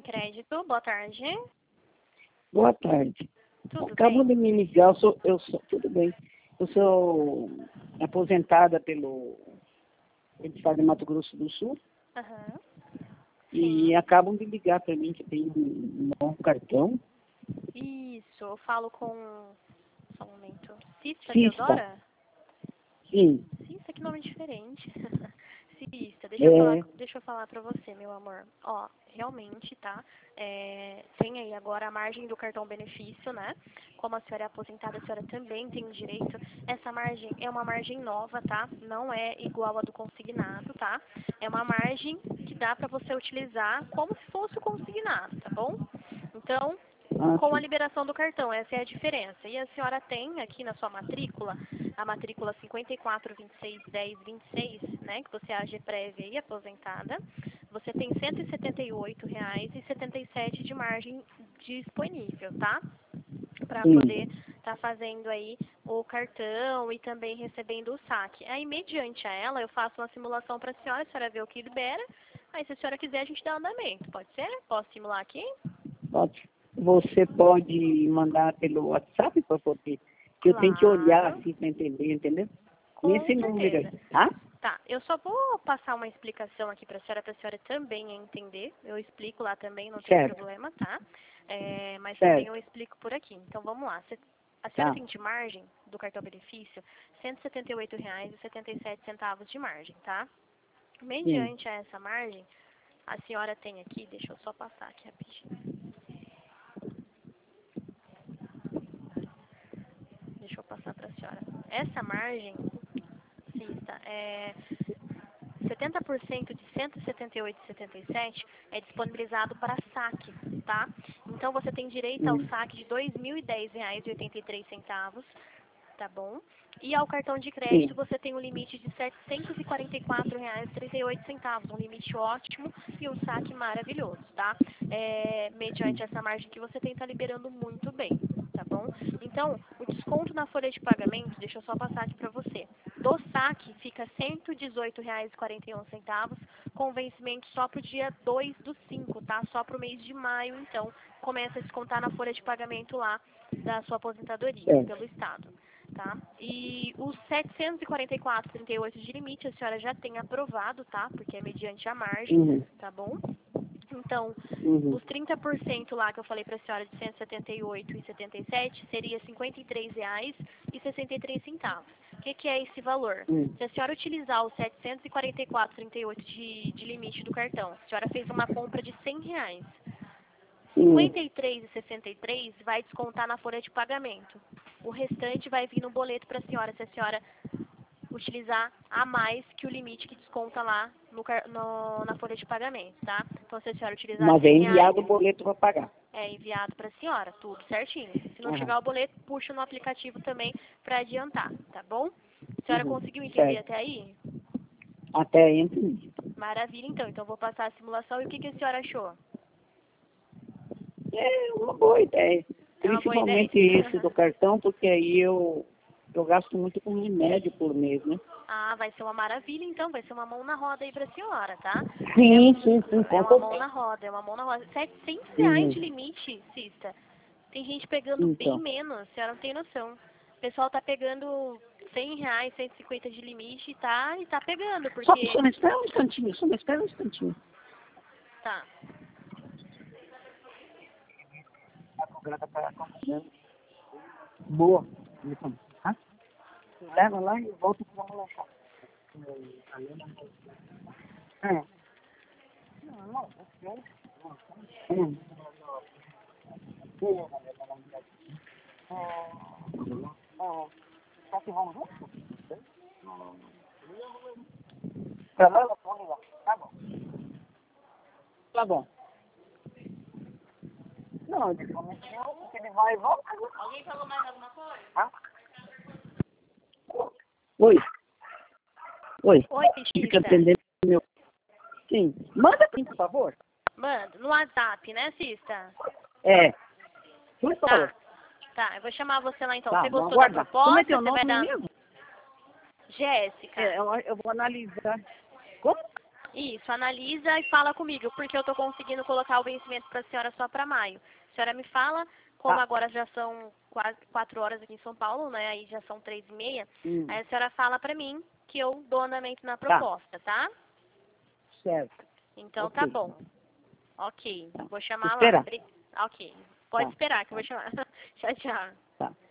Crédito, boa tarde. Boa tarde. Tudo Acabou bem? de me ligar, tudo bem. Eu sou aposentada pelo Estado de Mato Grosso do Sul Aham. e acabam de ligar para mim que tem um novo cartão. Isso, eu falo com... Só um momento. Cista Cista. Teodora? Sim, Cista, que nome diferente. Cista, é, deixa eu falar pra você, meu amor. Ó, realmente, tá? Tem aí agora a margem do cartão benefício, né? Como a senhora é aposentada, a senhora também tem direito. Essa margem é uma margem nova, tá? Não é igual a do consignado, tá? É uma margem que dá pra você utilizar como se fosse o consignado, tá bom? Então, com a sim. liberação do cartão, essa é a diferença. E a senhora tem aqui na sua matrícula, a matrícula 54261026, né, que você é AG prévia e aposentada, você tem R$ 178,77 de margem disponível, tá? Para Sim. poder estar fazendo aí o cartão e também recebendo o saque. Aí, mediante a ela, eu faço uma simulação para a senhora vê o que libera. Aí, se a senhora quiser, a gente dá andamento. Pode ser? Posso simular aqui? Você pode mandar pelo WhatsApp para poder, que eu tenho que olhar Claro, assim para entender, entendeu? com Nesse número certeza. aí, tá? Tá, eu só vou passar uma explicação aqui para a senhora também entender. Eu explico lá também, não tem Certo, problema, tá? Mas também eu certo, explico por aqui. Então vamos lá. A senhora tá. tem de margem do cartão benefício R$ 178,77 de margem, tá? Sim. Mediante a essa margem, a senhora tem aqui, deixa eu só passar aqui rapidinho. Deixa eu passar para a senhora. Essa margem, Cista, 70% de R$ 178,77 é disponibilizado para saque, tá? Então você tem direito ao Hum. saque de R$ 2.010,83, tá bom? E ao cartão de crédito Sim. você tem um limite de R$ 744,38, um limite ótimo e um saque maravilhoso, tá? Mediante essa margem que você tem, tá liberando muito bem, tá bom? Então, o desconto na folha de pagamento, deixa eu só passar aqui para você. Do saque fica R$ 118,41, com vencimento só para o dia 2/5, tá? Só para o mês de maio, então, começa a descontar na folha de pagamento lá da sua aposentadoria, Certo. pelo Estado, tá? E os 744,38 de limite a senhora já tem aprovado, tá? Porque é mediante a margem, Uhum. tá bom? Então, Uhum. os 30% lá que eu falei para a senhora de R$ 178,77 seria R$ 53,63. O que é esse valor? Se a senhora utilizar os 744,38 de limite do cartão, a senhora fez uma compra de R$ 100. R$ Uhum. 53,63 vai descontar na folha de pagamento. O restante vai vir no boleto para a senhora, se a senhora utilizar a mais que o limite que desconta lá na folha de pagamento, tá? Então, se a senhora utilizar Mas é R$ 100, enviado o boleto para pagar. é enviado para a senhora, tudo certinho. Se não Aham. chegar o boleto, puxa no aplicativo também para adiantar, tá bom? A senhora Uhum. conseguiu entender Certo. até aí? Até aí entendi. Maravilha, então. Então, vou passar a simulação e o que a senhora achou? É uma boa ideia. É uma boa ideia? Principalmente esse do cartão, porque aí eu gasto muito com remédio por mês, né? Ah, vai ser uma maravilha, então. Vai ser uma mão na roda aí para a senhora, tá? Sim, sim, sim, É com uma mão certeza. na roda, é uma mão na roda. R$ 700 Uhum. de limite, Cista. Tem gente pegando bem Então. menos, a senhora não tem noção. O pessoal tá pegando R$ 100, 150 de limite e tá pegando, porque... Só me espera um instantinho, só me espera um instantinho. Tá. Boa. Então, tá? Leva lá e volta para o lanchar. É. Hum. Pra lá, vamos lá. Tá bom. Tá bom. Não, ele vai e volta. Alguém falou mais alguma coisa? Tá? Oi. Oi. Oi, Fica Cista. atendendo meu. Sim. Manda pra mim, por favor. Manda, no WhatsApp, né, Cista? É. Por favor. Tá. Tá, eu vou chamar você lá então. Tá, Você vou gostou da aguardar. Como é proposta? teu Você vai nome dar... mesmo? Jéssica. Eu vou analisar. Como? Isso, analisa e fala comigo, porque eu tô conseguindo colocar o vencimento para a senhora só para maio. A senhora me fala, como agora já são quase 4 horas aqui em São Paulo, né? Aí já são 3h30. Aí a senhora fala para mim que eu dou andamento na proposta, tá? Certo. Então Ok. tá bom. Ok, Tá. vou chamar lá. Esperar. Ok, pode Tá. esperar que eu vou chamar. Tchau, tchau. Tá.